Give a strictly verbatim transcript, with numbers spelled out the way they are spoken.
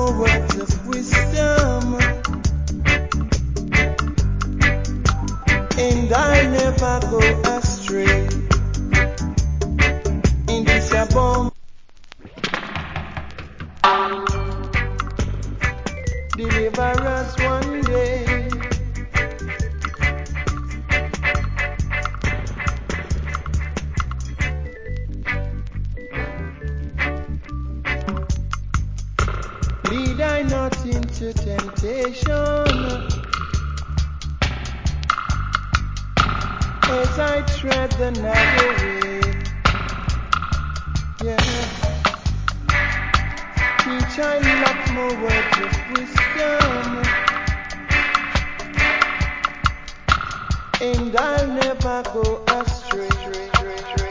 more words of wisdom, and I never go astray. In this album, deliver us one day. Lead I not into temptation, as I tread the narrow way. Yeah, teach I love more words of wisdom, and I'll never go astray.